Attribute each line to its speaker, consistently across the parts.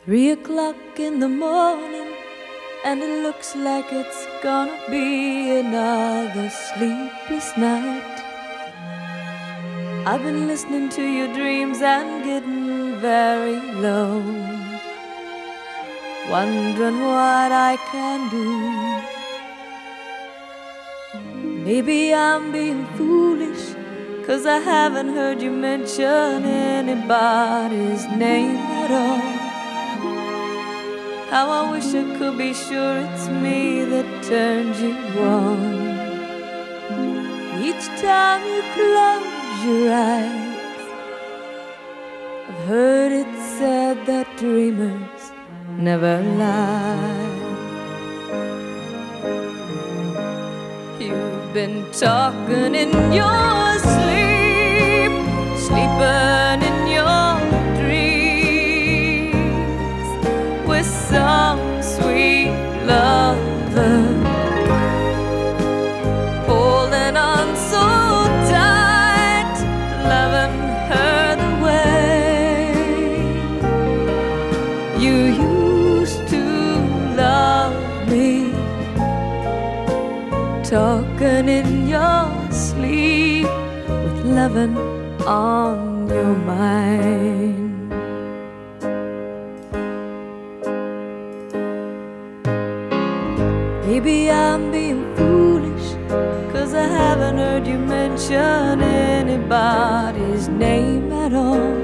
Speaker 1: 3 o'clock in the morning, and it looks like it's gonna be another sleepless night. I've been listening to your dreams and getting very low, wondering what I can do. Maybe I'm being foolish, 'cause I haven't heard you mention anybody's name at all. How I wish I could be sure it's me that turns you on. Each time you close your eyes, I've heard it said that dreamers never lie. You've been talking in your sleep, sleeping in your dreams with some sweet lover, holding on so tight, loving her the way you used to love me. Talking in your sleep with loving on your mind. Maybe I'm being foolish, 'cause I haven't heard you mention anybody's name at all.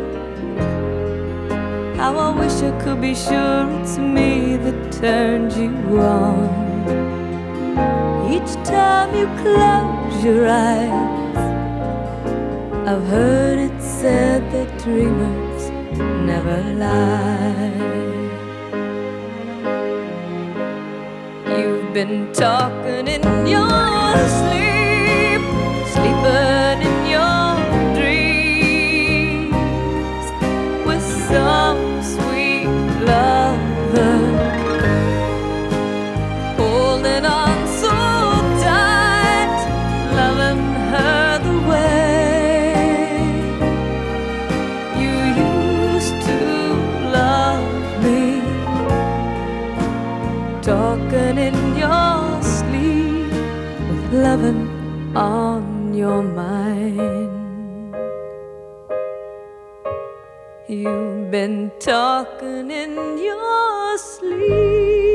Speaker 1: How I wish I could be sure it's me that turns you on. Each time you close your eyes, I've heard it said that dreamers never lie. You've been talking in your sleep, sleeping in your dreams with some sweet lover, holding on so tight, loving her the way you used to love me. Talking in your sleep with loving on your mind. You've been talking in your sleep.